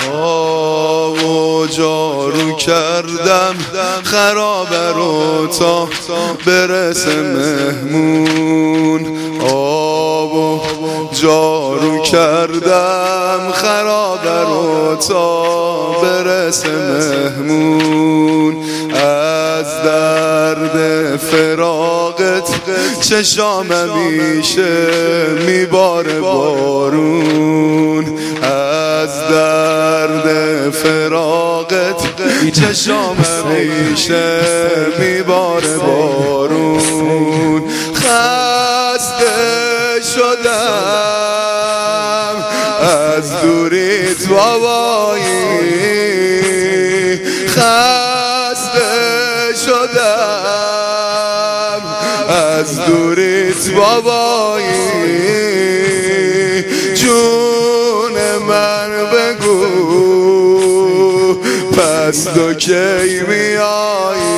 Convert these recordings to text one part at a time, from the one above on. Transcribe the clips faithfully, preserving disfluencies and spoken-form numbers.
آب و جارو کردم خرابه رو تا برسه مهمون. آب و جارو کردم خرابه رو تا برسه مهمون. از درد فراقت چشام میشه میباره بارون. از درد فراقت چشام میشه میباره بارون. خسته شدم از دوریت بابایی، خسته شدم از دوریت بابایی. جون من بگو پس تو کی میایی،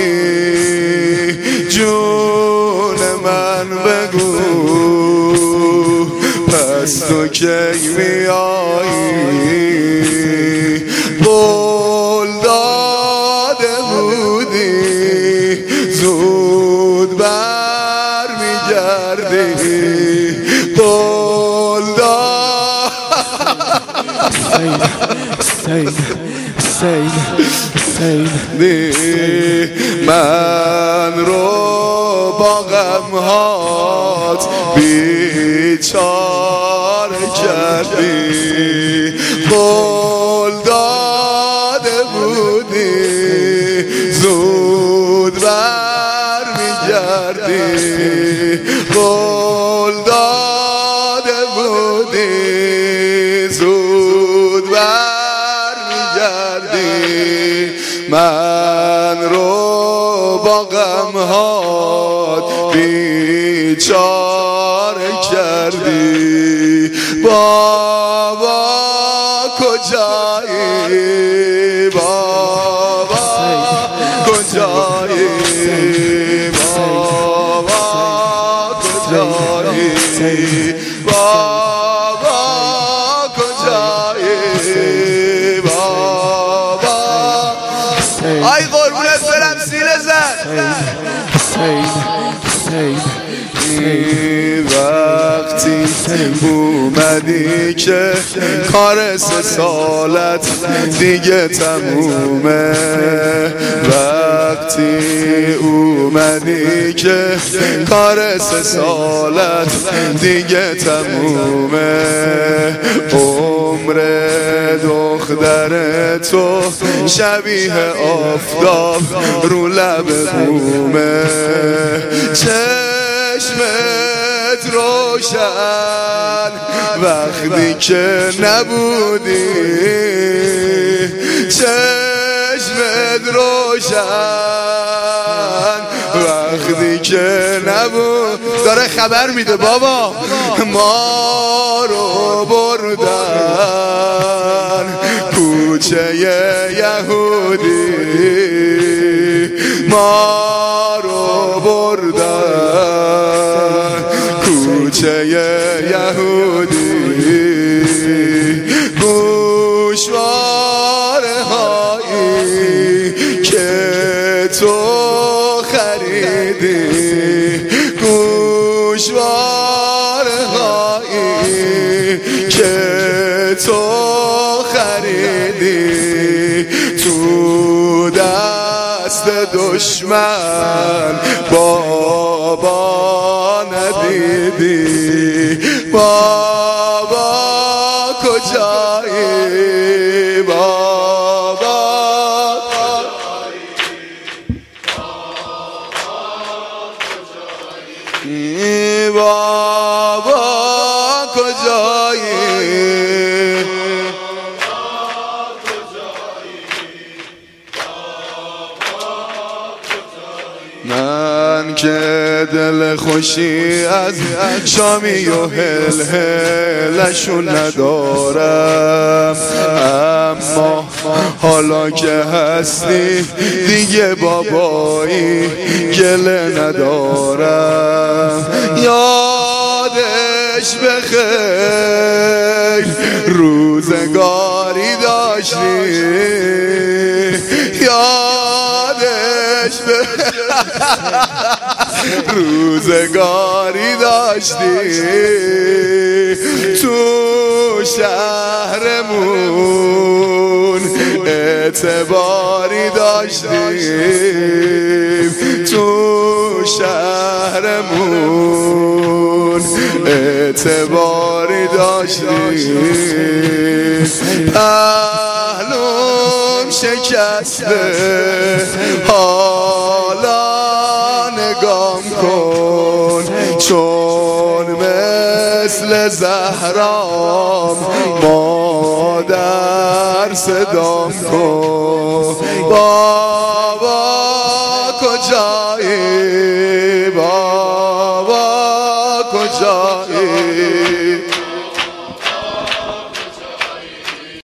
جون من بگو پس تو کی میایی. قول داده بودی زود بر میگردی، قول دادی من رو با غمهات بیچاره کردی. قول داده بودی زود بر میگردی، قول داده بودی زود بر میگردی. من رو با غمهات بیچاره کردی. بابا کجایی، بابا کجایی، بابا کجایی، بابا کجایی، بابا. آی قربونت برم سینه زن. وقتی اومدی که کار سه سالت دیگه تمومه، وقتی اومدی که کار سه سالت دیگه تمومه. عمر دختر تو شبیه آفتاب رو لب بومه، چشمت روشن وقتی که نبودی، چشمت روشن وقتی که نبود. داره خبر میده بابا ما رو بردن کوچه یهودی، ما رو بردن کوچه یهودی. گوشواره هایی که تو خریدی، گوشواره هایی که تو خریدی، تو دست دشمن بابا ندیدی. بابا کجایی، بابا کجایی، بابا کجایی. من که دل خوشی از شامی و هل هلشون ندارم، اما حالا که هستی دیگه بابایی گله ندارم. یادش بخیر روزگاری دارم داشتی یادش به روزگاری داشتی تو شهرمون اعتباری داشتیم تو شهرمون اعتباری داشتیم پهلوم شکسته حالا نگام کن چون مثل زهرام مادر صدام کن